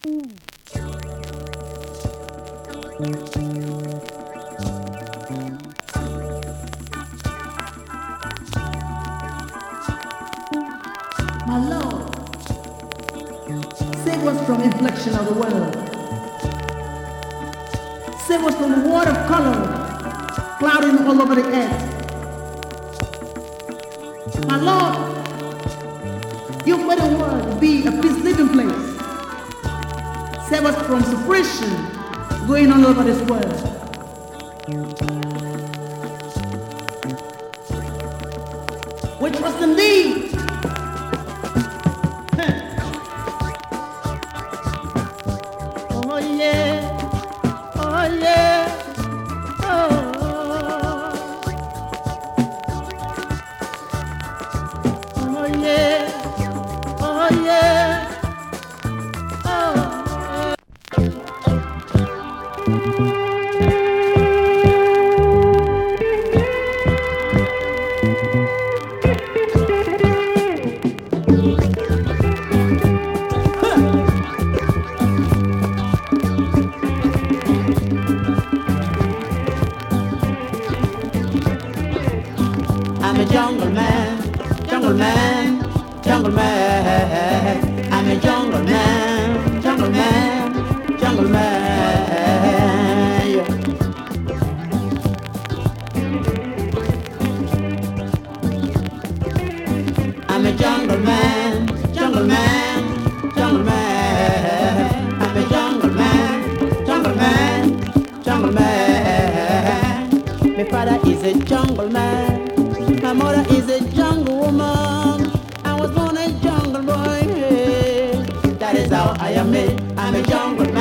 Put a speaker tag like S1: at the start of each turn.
S1: My Lord, save us from inflection of the world. Save us from the watercolor clouding all over the earth. My Lord, you made the world be a peace living place. Save us from suppression going all over this world. We trust in thee. Oh yeah, oh yeah, oh. Oh yeah, oh yeah, oh. I'm a jungle man, jungle man, jungle man. I'm a jungle man, jungle man, jungle man. Yeah. I'm a jungle man, jungle man, jungle man. I'm a jungle man, jungle man, jungle man. My father is a jungle man. My mother is a jungle woman. I was born a jungle boy. That is how I am made. I'm a jungle man.